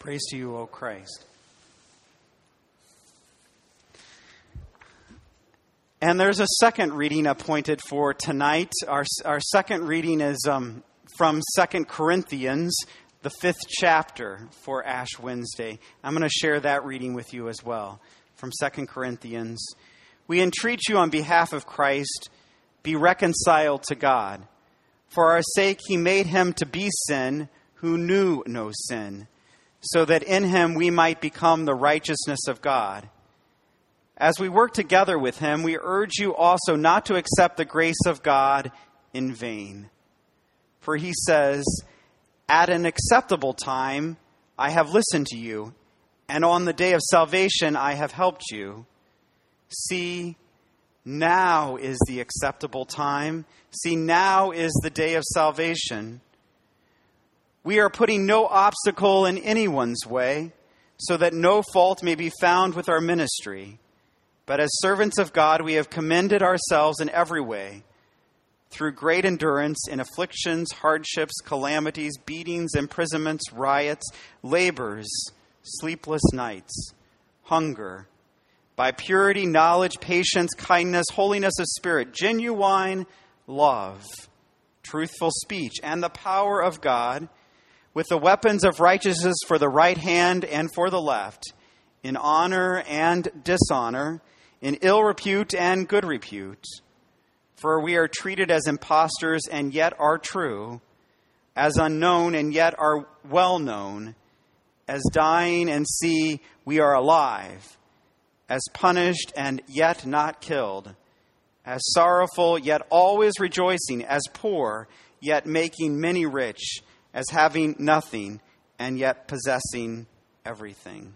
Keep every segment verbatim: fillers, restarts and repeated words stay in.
Praise to you, O Christ. And there's a second reading appointed for tonight. Our, our second reading is um, from Second Corinthians, the fifth chapter for Ash Wednesday. I'm going to share that reading with you as well from Second Corinthians. We entreat you on behalf of Christ, be reconciled to God. For our sake he made him to be sin who knew no sin, so that in him we might become the righteousness of God. As we work together with him, we urge you also not to accept the grace of God in vain. For he says, at an acceptable time I have listened to you, and on the day of salvation I have helped you. See, now is the acceptable time. See, now is the day of salvation. We are putting no obstacle in anyone's way, so that no fault may be found with our ministry. But as servants of God, we have commended ourselves in every way, through great endurance in afflictions, hardships, calamities, beatings, imprisonments, riots, labors, sleepless nights, hunger, by purity, knowledge, patience, kindness, holiness of spirit, genuine love, truthful speech, and the power of God, with the weapons of righteousness for the right hand and for the left, in honor and dishonor, in ill repute and good repute. For we are treated as impostors and yet are true, as unknown and yet are well known, as dying and see we are alive, as punished and yet not killed, as sorrowful yet always rejoicing, as poor yet making many rich, as having nothing and yet possessing everything.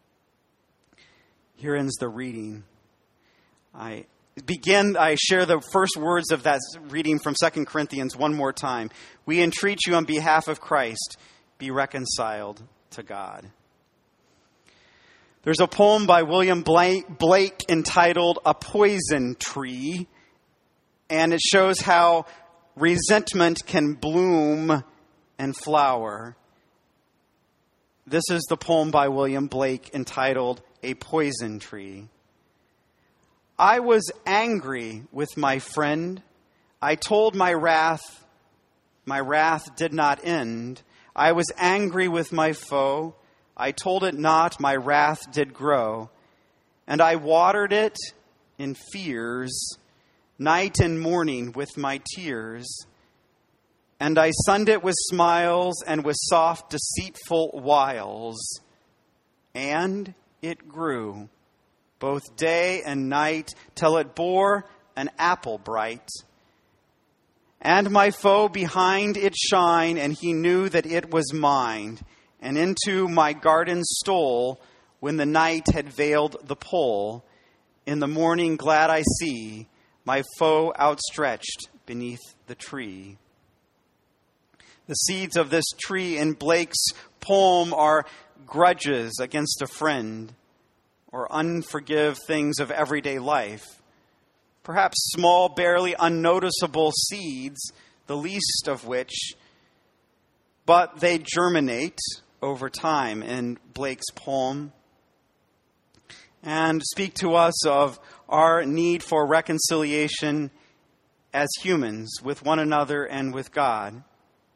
Here ends the reading. I begin, I share the first words of that reading from Second Corinthians one more time. We entreat you on behalf of Christ, be reconciled to God. There's a poem by William Blake entitled A Poison Tree, and it shows how resentment can bloom and flower. This is the poem by William Blake entitled A Poison Tree. I was angry with my friend. I told my wrath, my wrath did not end. I was angry with my foe. I told it not, my wrath did grow. And I watered it in fears, night and morning with my tears. And I sunned it with smiles and with soft, deceitful wiles. And it grew, both day and night, till it bore an apple bright. And my foe behind it shine, and he knew that it was mine, and into my garden stole, when the night had veiled the pole. In the morning glad I see my foe outstretched beneath the tree. The seeds of this tree in Blake's poem are grudges against a friend, or unforgive things of everyday life. Perhaps small, barely unnoticeable seeds, the least of which, but they germinate over time in Blake's poem and speak to us of our need for reconciliation as humans with one another and with God.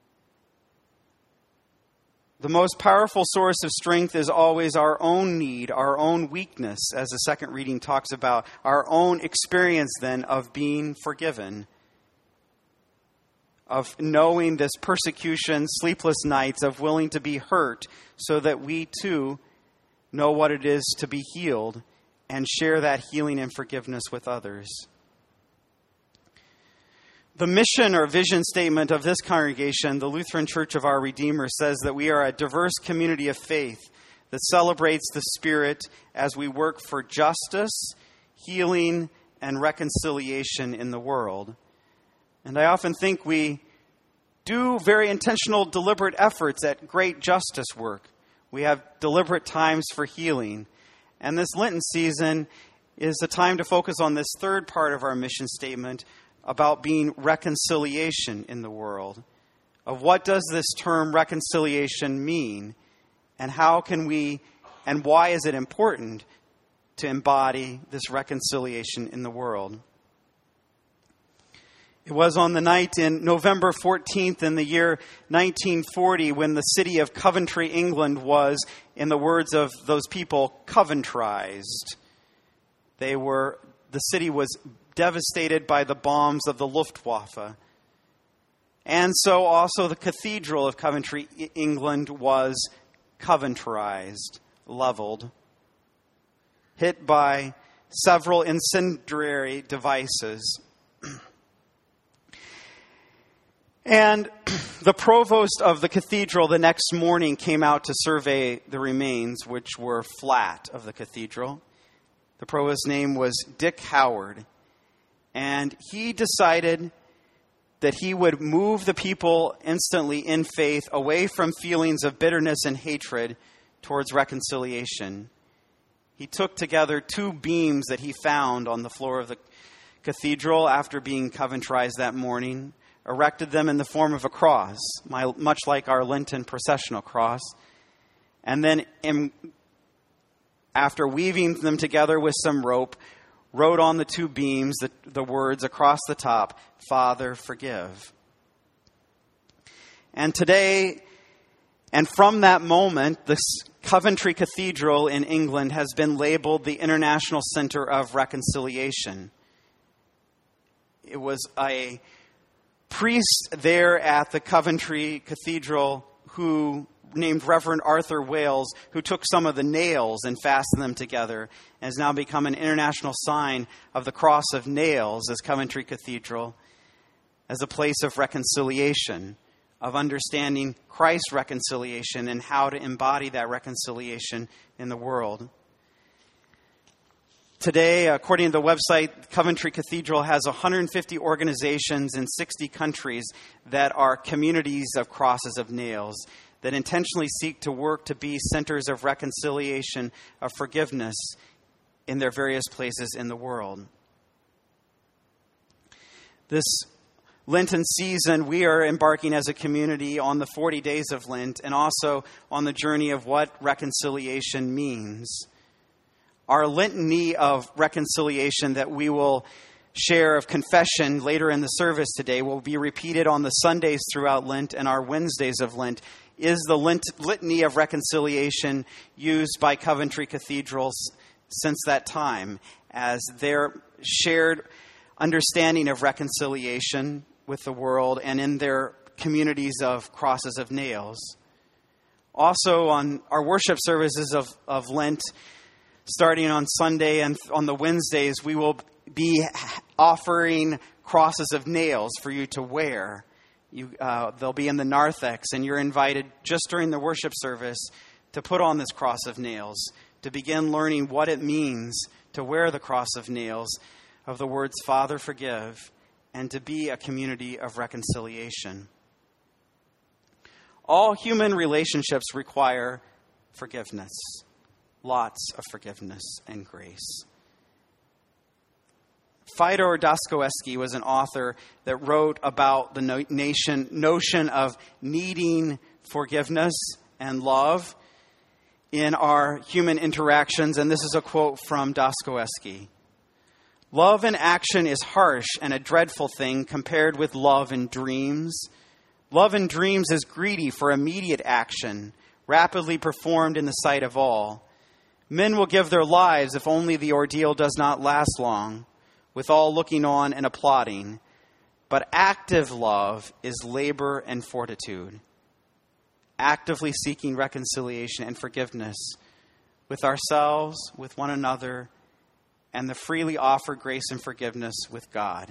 The most powerful source of strength is always our own need, our own weakness, as the second reading talks about, our own experience then of being forgiven, of knowing this persecution, sleepless nights, of willing to be hurt so that we too know what it is to be healed and share that healing and forgiveness with others. The mission or vision statement of this congregation, the Lutheran Church of Our Redeemer, says that we are a diverse community of faith that celebrates the Spirit as we work for justice, healing, and reconciliation in the world. And I often think we do very intentional, deliberate efforts at great justice work. We have deliberate times for healing. And this Lenten season is a time to focus on this third part of our mission statement, about being reconciliation in the world. Of what does this term reconciliation mean? And how can we, and why is it important to embody this reconciliation in the world? It was on the night in November fourteenth in the year nineteen forty when the city of Coventry, England was, in the words of those people, Coventrized. They were, the city was devastated by the bombs of the Luftwaffe. And so also the Cathedral of Coventry, England was Coventrized, leveled, hit by several incendiary devices. And the provost of the cathedral the next morning came out to survey the remains, which were flat, of the cathedral. The provost's name was Dick Howard. And he decided that he would move the people instantly in faith away from feelings of bitterness and hatred towards reconciliation. He took together two beams that he found on the floor of the cathedral after being Coventrized that morning, erected them in the form of a cross, much like our Lenten processional cross, and then in, after weaving them together with some rope, wrote on the two beams the, the words across the top, "Father, forgive." And today, and from that moment, this Coventry Cathedral in England has been labeled the International Center of Reconciliation. It was a priest there at the Coventry Cathedral who, named Reverend Arthur Wales, who took some of the nails and fastened them together, and has now become an international sign of the cross of nails as Coventry Cathedral, as a place of reconciliation, of understanding Christ's reconciliation and how to embody that reconciliation in the world. Today, according to the website, Coventry Cathedral has one hundred fifty organizations in sixty countries that are communities of crosses of nails that intentionally seek to work to be centers of reconciliation, of forgiveness in their various places in the world. This Lenten season, we are embarking as a community on the forty days of Lent and also on the journey of what reconciliation means. Our litany of reconciliation that we will share of confession later in the service today will be repeated on the Sundays throughout Lent and our Wednesdays of Lent, is the Lent, litany of reconciliation used by Coventry Cathedrals since that time as their shared understanding of reconciliation with the world and in their communities of crosses of nails. Also on our worship services of, of Lent, starting on Sunday and on the Wednesdays, we will be offering crosses of nails for you to wear. You, uh, they'll be in the narthex, and you're invited just during the worship service to put on this cross of nails, to begin learning what it means to wear the cross of nails, of the words, "Father, forgive," and to be a community of reconciliation. All human relationships require forgiveness. Lots of forgiveness and grace. Fyodor Dostoevsky was an author that wrote about the no- nation, notion of needing forgiveness and love in our human interactions, and this is a quote from Dostoevsky. "Love in action is harsh and a dreadful thing compared with love in dreams. Love in dreams is greedy for immediate action, rapidly performed in the sight of all. Men will give their lives if only the ordeal does not last long, with all looking on and applauding. But active love is labor and fortitude, actively seeking reconciliation and forgiveness with ourselves, with one another, and the freely offered grace and forgiveness with God.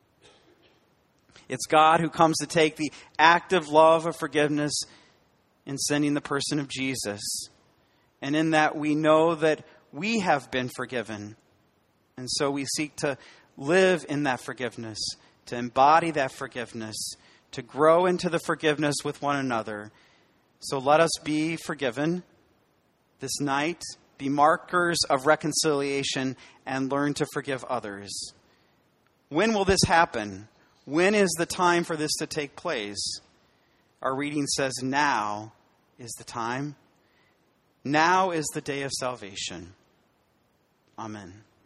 It's God who comes to take the active love of forgiveness in sending the person of Jesus. And in that we know that we have been forgiven. And so we seek to live in that forgiveness, to embody that forgiveness, to grow into the forgiveness with one another. So let us be forgiven this night, be markers of reconciliation, and learn to forgive others. When will this happen? When is the time for this to take place? Our reading says now is the time. Now is the day of salvation. Amen.